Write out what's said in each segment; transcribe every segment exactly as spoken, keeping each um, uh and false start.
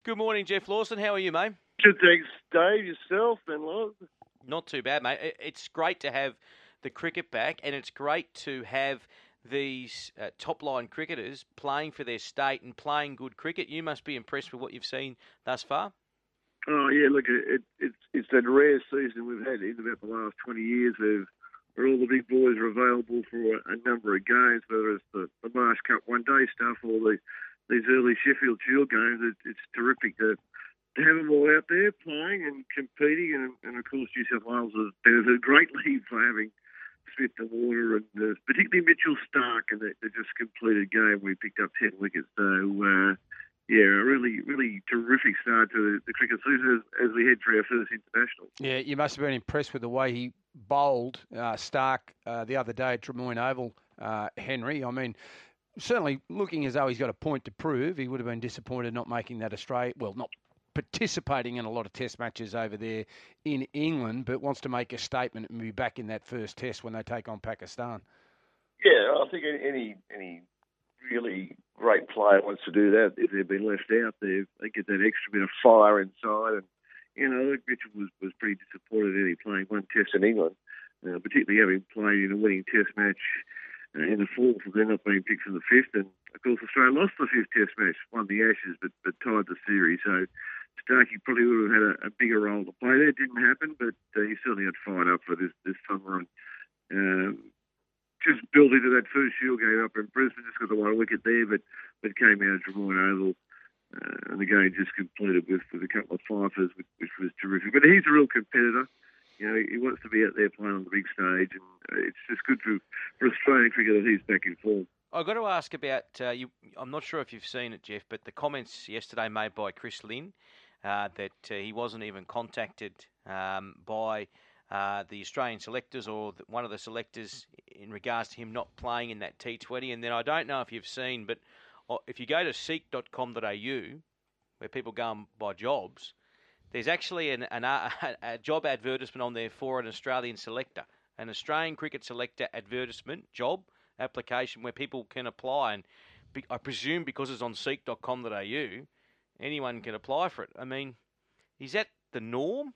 Good morning, Jeff Lawson. How are you, mate? Good, thanks, Dave. Yourself and Loz? Not too bad, mate. It's great to have the cricket back, and it's great to have these uh, top-line cricketers playing for their state and playing good cricket. You must be impressed with what you've seen thus far. Oh, yeah, look, it, it's it's that rare season we've had in about the last twenty years of where all the big boys are available for a, a number of games, whether it's the, the Marsh Cup one-day stuff or the these early Sheffield Shield games. It, it's terrific to, to have them all out there playing and competing, and, and of course New South Wales has benefited greatly for having Smith and Warner, and uh, particularly Mitchell Starc, and they, they just completed game. We picked up ten wickets, so uh, yeah, a really, really terrific start to the, the cricket season as, as we head for our first international. Yeah, you must have been impressed with the way he bowled uh, Starc uh, the other day at Drummoyne Oval, uh, Henry. I mean, certainly looking as though he's got a point to prove. He would have been disappointed not making that Australia, well, not participating in a lot of test matches over there in England, but wants to make a statement and be back in that first test when they take on Pakistan. Yeah, I think any any really great player wants to do that. If they've been left out there, they get that extra bit of fire inside. And, you know, Mitchell was, was pretty disappointed in he playing one test in England, uh, particularly having played in a winning test match uh, in the fourth and then not being picked for the fifth. And, of course, Australia lost the fifth test match, won the Ashes, but, but tied the series. So Starkey probably would have had a, a bigger role to play there. It didn't happen, but uh, he certainly had fired up for this, this summer. And, um, just built into that first Shield game up in Brisbane, just got the one wicket there, but, but came out of Drummoyne Oval, uh, and the game just completed with, with a couple of fifers, which, which was terrific. But he's a real competitor. You know, he wants to be out there playing on the big stage, and it's just good for, for Australian cricket that he's back in form. I've got to ask about, uh, you. I'm not sure if you've seen it, Jeff, but the comments yesterday made by Chris Lynn uh, that uh, he wasn't even contacted um, by Uh, the Australian selectors or the, one of the selectors in regards to him not playing in that T twenty. And then I don't know if you've seen, but if you go to seek dot com dot a u, where people go and buy jobs, there's actually an, an, a, a job advertisement on there for an Australian selector, an Australian cricket selector advertisement, job application where people can apply. And be, I presume because it's on seek dot com dot a u, anyone can apply for it. I mean, is that the norm?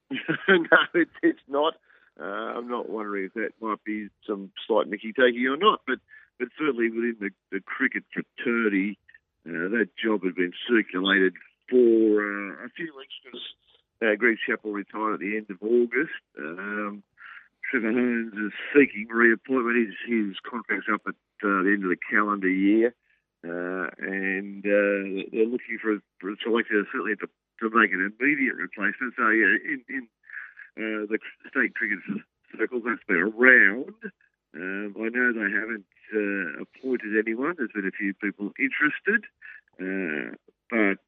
No, it's, it's not. Uh, I'm not wondering if that might be some slight mickey-takey or not, but, but certainly within the, the cricket fraternity, uh, that job had been circulated for uh, a few weeks because uh, Greg Chappell retired at the end of August. Um, Trevor Holmes is seeking reappointment. His, his contract's up at uh, the end of the calendar year, uh, and uh, they're looking for a, for a selector certainly at the to make an immediate replacement. So, yeah, in, in uh, the state cricket circles, that's been around. Um, I know they haven't uh, appointed anyone. There's been a few people interested, uh, but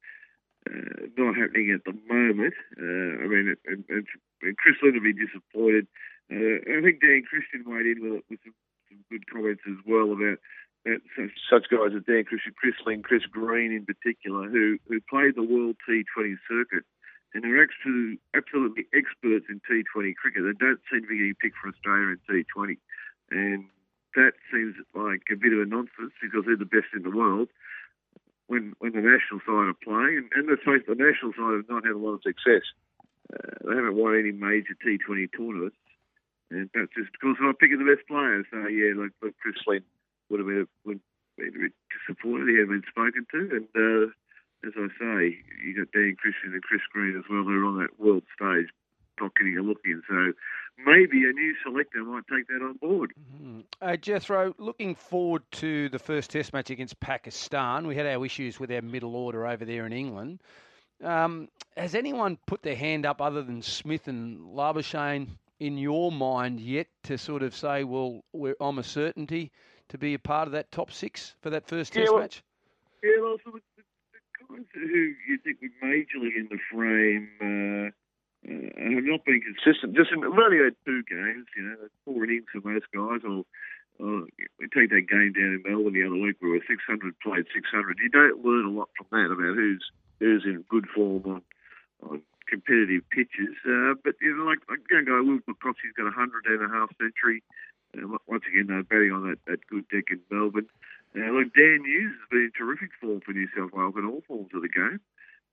uh, not happening at the moment. Uh, I mean, and, and, and Chris Lynn will be disappointed. Uh, I think Dan Christian weighed in with, with some, some good comments as well about Uh, such, such guys as Dan Christian, Chris Lynn, Chris Green in particular, who, who played the World T twenty circuit and are absolutely, absolutely experts in T twenty cricket. They don't seem to be getting picked for Australia in T twenty. And that seems like a bit of a nonsense because they're the best in the world when when the national side are playing. And, and let's face it, the national side have not had a lot of success. Uh, they haven't won any major T twenty tournaments. And that's just because they're not picking the best players. So, yeah, like, like Chris Lynn would have been a, would been a bit disappointed he hadn't been spoken to. And uh, as I say, you got Dan Christian and Chris Green as well, who are on that world stage, not getting a look in. So maybe a new selector might take that on board. Mm-hmm. Uh, Jethro, looking forward to the first test match against Pakistan. We had our issues with our middle order over there in England. Um, has anyone put their hand up other than Smith and Labuschagne in your mind yet to sort of say, well, we're, I'm a certainty to be a part of that top six for that first test yeah, well, match? Yeah, well, so the, the, the guys who you think were majorly in the frame uh, uh, have not been consistent. Just in, we've only had two games, you know, four innings for most guys. Or, or we take that game down in Melbourne the other week where six hundred played six hundred. You don't learn a lot from that about who's who's in good form on, on competitive pitches. Uh, but, you know, like, like young guy Will McCroskey's got a hundred and a half century. Uh, once again, they're batting on that, that good deck in Melbourne. Uh, look, Dan Hughes has been in terrific form for New South Wales in all forms of the game.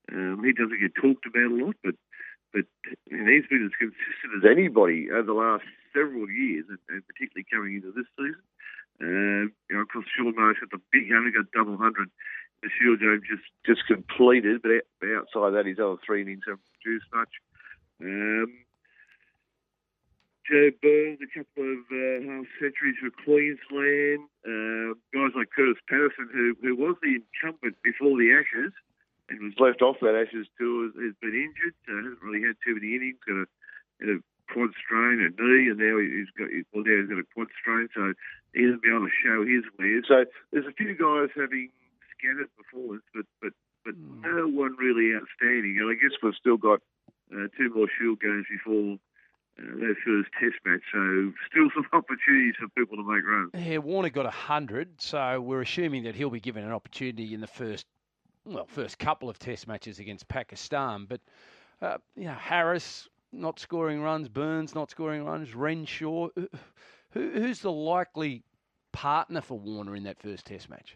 Um, he doesn't get talked about a lot, but but you know, he's been as consistent as anybody over the last several years, and, and particularly coming into this season. Uh, you know, of course, Sean Marsh got the big hundred, got double hundred. The Shield game just just completed, but outside that, his other three innings haven't produced much. Um, Joe Burns, a couple of uh, half centuries for Queensland. Uh, guys like Curtis Patterson, who who was the incumbent before the Ashes, and was left off that Ashes tour, has, has been injured, so hasn't really had too many innings. Got a, had a quad strain, a knee, and now he's got well now he's got a quad strain, so he hasn't been able to show his wares. So there's a few guys having scattered performance, but but but mm. no one really outstanding. And I guess we've still got uh, two more Shield games before Uh, their first test match, so still some opportunities for people to make runs. Yeah, Warner got one hundred, so we're assuming that he'll be given an opportunity in the first, well, first couple of test matches against Pakistan. But, uh, you know, Harris not scoring runs, Burns not scoring runs, Renshaw. Who, who's the likely partner for Warner in that first test match?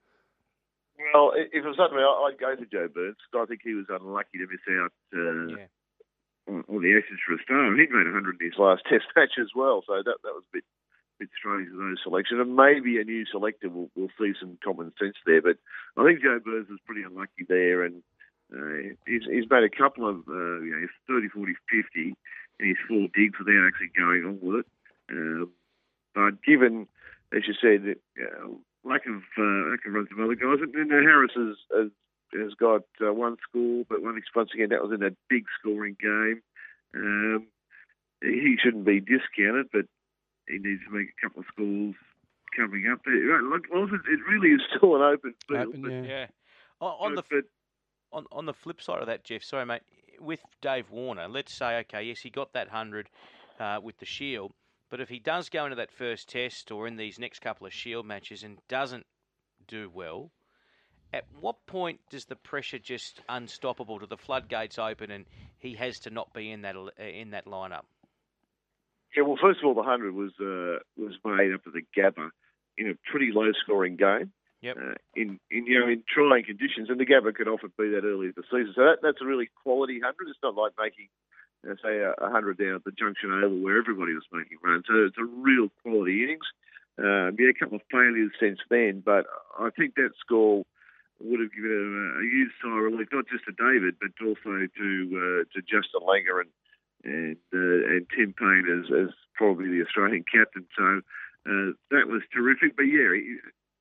Well, if it was up to me, I'd go for Joe Burns. I think he was unlucky to miss out uh, yeah. on the Ashes for a star. He'd made one hundred in his last test match as well, so that that was a bit bit strange with those selections. And maybe a new selector will will see some common sense there. But I think Joe Burns was pretty unlucky there, and uh, he's, he's made a couple of uh, you know, thirty, forty, fifty in his four digs without actually going on with it. Um, but given, as you said, uh, lack of uh, lack of runs from other guys, and then Harris has, has has got uh, one score, but one once again that was in a big scoring game. Um, he shouldn't be discounted, but he needs to make a couple of scores coming up. Look, it really is still an open field. Open, but, yeah. Yeah. On, on but, the but, on on the flip side of that, Jeff, sorry mate, with Dave Warner, let's say okay, yes, he got that hundred uh, with the Shield, but if he does go into that first test or in these next couple of Shield matches and doesn't do well, at what point does the pressure just unstoppable? Do the floodgates open and he has to not be in that in that lineup? Yeah, well, first of all, the hundred was uh, was made up at the Gabba in a pretty low scoring game. Yep. Uh, in, in you know in trying conditions, and the Gabba could often be that early in the season. So that, that's a really quality hundred. It's not like making, you know, say, a, a hundred down at the Junction Oval where everybody was making runs. So it's a real quality innings. Um, yeah, a couple of failures since then, but I think that score would have given a, a huge sigh of relief, not just to David, but also to uh, to Justin Langer and and uh, and Tim Payne as, as probably the Australian captain. So uh, that was terrific. But yeah, he,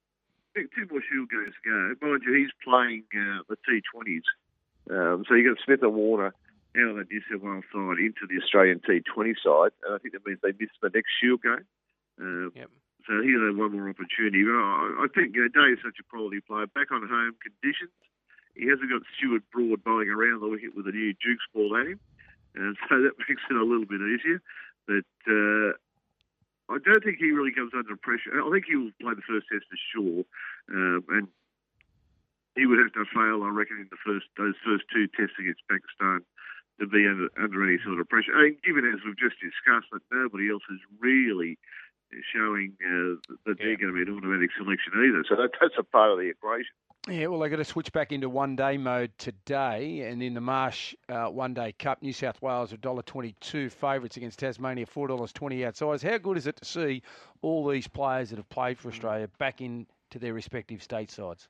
two more Shield games to go. Mind you, he's playing uh, the T twenties. Um, so you've got Smith and Warner out of the New South Wales side into the Australian T twenty side. And I think that means they miss the next Shield game. Uh, yep. So he'll have one more opportunity. But I, I think you know, Dave's such a quality player. Back on home conditions, he hasn't got Stuart Broad bowling around the wicket with a new Duke's ball at him. And so that makes it a little bit easier. But uh, I don't think he really comes under pressure. I think he will play the first test for sure. Um, and he would have to fail, I reckon, in the first those first two tests against Pakistan to be under, under any sort of pressure. I mean, given, as we've just discussed, that nobody else is really showing uh, that they're yeah. going to be an automatic selection either. So that, that's a part of the equation. Yeah, well, they've got to switch back into one-day mode today. And in the Marsh uh, One-Day Cup, New South Wales are one dollar twenty-two favourites against Tasmania, four dollars twenty outsiders. How good is it to see all these players that have played for Australia back into their respective state sides?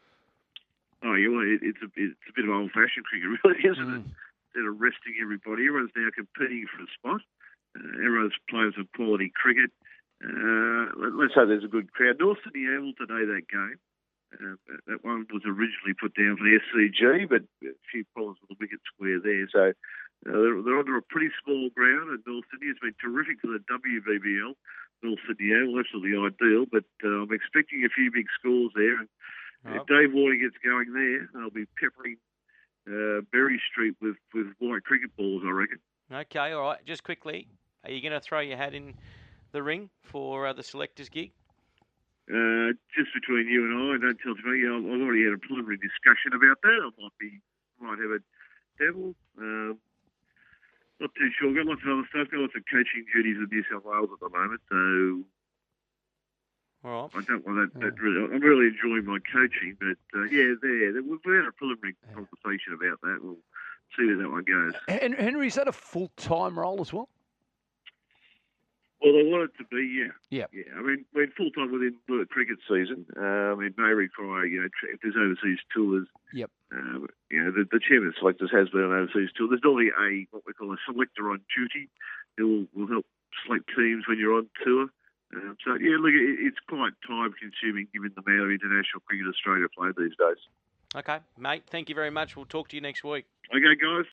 Oh, yeah, well, it, it's, a, it's a bit of old-fashioned cricket, really, isn't mm. it? Instead of resting everybody, everyone's now competing for a spot. Uh, everyone's playing some quality cricket. Uh, let, let's say there's a good crowd. North Sydney Oval today, that game. Uh, that one was originally put down for the S C G, but a few problems with the wicket square there. So uh, they're, they're under a pretty small ground, and North Sydney has been terrific for the W B B L. North Sydney Oval, absolutely ideal, but uh, I'm expecting a few big scores there. And oh. if Dave Warner gets going there, they'll be peppering uh, Berry Street with, with white cricket balls, I reckon. Okay, all right. Just quickly, are you going to throw your hat in the ring for uh, the selectors gig? Uh, just between you and I, don't tell me. I've already had a preliminary discussion about that. I might be, might have a dabble. Um, not too sure. Got lots of other stuff. Got lots of coaching duties in New South Wales at the moment. So All right. I don't want that, that really. I'm really enjoying my coaching, but uh, yeah, there. there we've had a preliminary conversation about that. We'll see where that one goes. Henry, is that a full-time role as well? Well, I want it to be, yeah. Yeah. Yeah. I mean, we're full time within the cricket season. Um, it may require, you know, if there's overseas tours. Yep. Um, you know, the, the chairman of selectors has been on overseas tour. There's normally a what we call a selector on duty who will, will help select teams when you're on tour. Um, so yeah, look, it, it's quite time consuming given the amount of international cricket Australia play these days. Okay, mate. Thank you very much. We'll talk to you next week. Okay, guys.